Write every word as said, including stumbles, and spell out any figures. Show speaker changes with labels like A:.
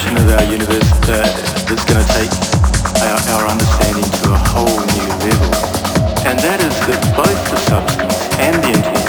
A: dimension of our universe that, that's going to take our, our understanding to a whole new level. And that is that both the substance and the intention